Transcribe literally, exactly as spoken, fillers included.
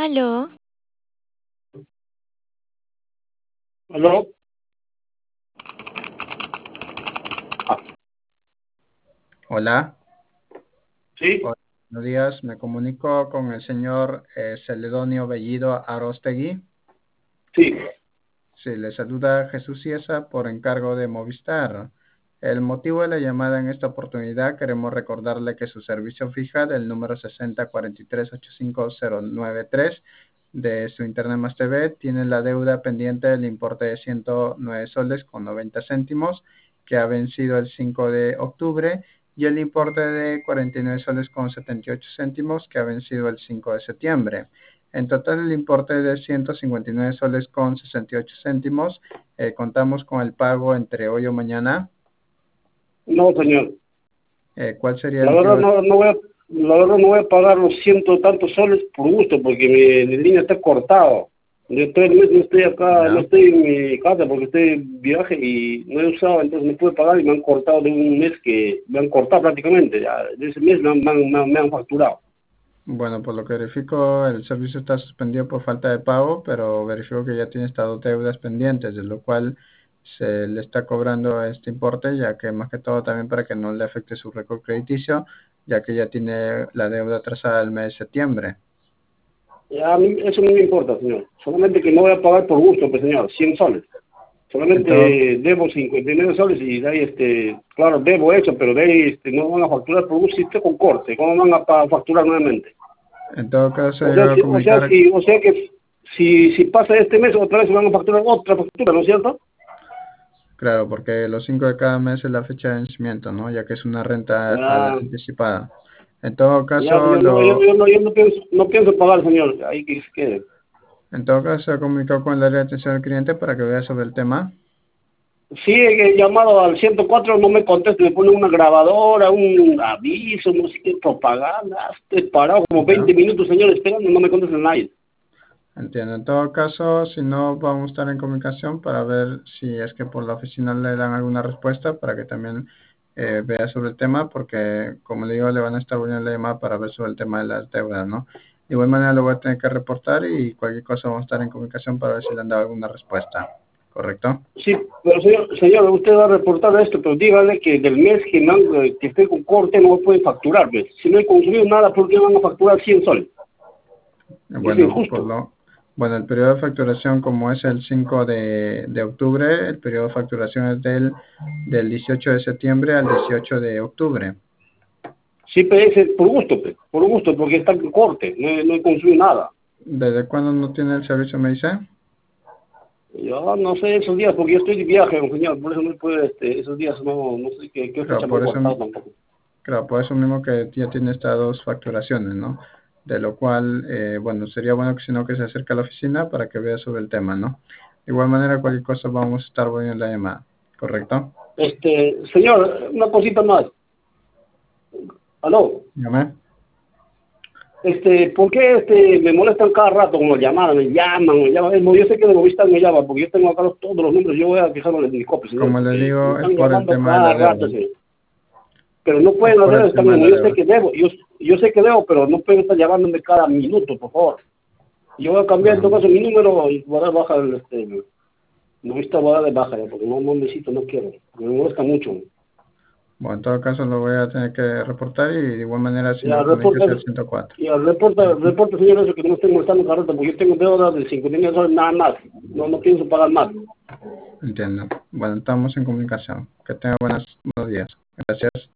Aló, ¿Aló? Hola, Sí, hola, buenos días. Me comunico con el señor eh, Celedonio Bellido Arostegui. sí. Sí, le saluda Jesús Ciesa por encargo de Movistar. El motivo de la llamada en esta oportunidad, queremos recordarle que su servicio fija del número sesenta cuarenta y tres ochenta y cinco cero noventa y tres de su Internet Más T V tiene la deuda pendiente del importe de ciento nueve soles con noventa céntimos que ha vencido el cinco de octubre y el importe de cuarenta y nueve soles con setenta y ocho céntimos que ha vencido el cinco de septiembre. En total el importe de ciento cincuenta y nueve soles con sesenta y ocho céntimos. Eh, contamos con el pago entre hoy o mañana. No, señor. Eh, ¿Cuál sería el La verdad motivo? no, no voy a, la verdad no voy a pagar los ciento tantos soles por gusto, porque mi, mi línea está cortado. Yo estoy, no estoy acá, no Ya. estoy en mi casa porque estoy en viaje y no he usado, entonces no pude pagar y me han cortado de un mes que me han cortado prácticamente. Ya, de ese mes me han, me han, me han- me han facturado. Bueno, por lo que verifico, el servicio está suspendido por falta de pago, pero verifico que ya tiene estas dos deudas pendientes, de lo cual se le está cobrando este importe, ya que más que todo también para que no le afecte su récord crediticio, ya que ya tiene la deuda atrasada del mes de septiembre. Ya, a mí eso no me importa, señor. Solamente que no voy a pagar por gusto, pues, señor, cien soles. En todo, Solamente debo cincuenta y nueve soles y de ahí, este, claro, debo eso, pero de ahí este, no van a facturar por un sitio con corte. ¿Cómo van a pa- facturar nuevamente? en todo caso, O yo sea, voy a si, o sea, comunicar. si, o sea que si, si pasa este mes, otra vez van a facturar otra factura, ¿no es cierto? Claro, porque los cinco de cada mes es la fecha de vencimiento, ¿no? Ya que es una renta a- Ya, anticipada. En todo ya, caso, señor, no, yo, lo, yo, no, yo no, pienso, no pienso pagar, señor. Ahí que se quede. en todo caso, se comunicado con el área de atención al cliente para que vea sobre el tema. Sí, he llamado al ciento cuatro, no me contesta, me pone una grabadora, un aviso, no sé qué, propaganda. Estoy parado como ¿Ya? veinte minutos, señor, esperando, no me contesta nadie. Entiendo. En todo caso, si no, vamos a estar en comunicación para ver si es que por la oficina le dan alguna respuesta para que también eh, vea sobre el tema, porque como le digo, le van a estar volviendo la llamada para ver sobre el tema de las deudas, ¿no? De igual manera lo voy a tener que reportar y cualquier cosa vamos a estar en comunicación para ver si le han dado alguna respuesta. ¿Correcto? Sí, pero señor, señor, usted va a reportar esto, pero dígale que del mes que, me han- que estoy con corte no puede facturar, pues. Si no he consumido nada, ¿por qué van a facturar cien soles? Es Bueno, por injusto. lo, bueno, el periodo de facturación, como es el cinco de, de octubre, el periodo de facturación es del, del dieciocho de septiembre al dieciocho de octubre. Sí, pero es por gusto, pues, por gusto, porque está en corte, no, he- no he consumido nada. ¿Desde cuándo no tiene el servicio, me dice? Yo no sé esos días, porque yo estoy de viaje, don señor, por eso no puedo, este, esos días no, no sé qué, qué Claro, fecha me han por eso, cortado tampoco. claro, por eso mismo que ya tiene estas dos facturaciones, ¿no? De lo cual, eh, bueno, sería bueno que si no que se acerque a la oficina para que vea sobre el tema, ¿no? De igual manera, cualquier cosa vamos a estar volviendo la llamada, ¿correcto? Este, señor, una cosita más. Aló. Dígame. Este, ¿por qué este, me molestan cada rato con las llamadas? Me llaman, me llaman. Es más, yo sé que de Movistar me llaman, porque yo tengo acá los- todos los números. Yo voy a fijarme en mi copia, señor, Como le porque me digo, es están por el llamando tema de cada la rato, deuda. señor. Pero no Es pueden por hacer el esta tema de mismo. la Yo sé deuda. que debo, yo, yo sé que debo, pero no pueden estar llamándome cada minuto, por favor. Yo voy a cambiar en todo Bueno, caso mi número y voy a dar baja el, este, el- Movistar voy a dar de baja ya, porque no, no necesito, no quiero. Porque me molesta mucho. bueno, en todo caso lo voy a tener que reportar y de igual manera si Ya, no comunicas reporta, al ciento cuatro. ya, reporta, reporta, señor, eso que no me estén molestando cada rato, porque yo tengo deuda de cincuenta mil dólares nada más. No, no pienso pagar más. Entiendo. Bueno, estamos en comunicación. Que tenga buenas, buenos días. Gracias.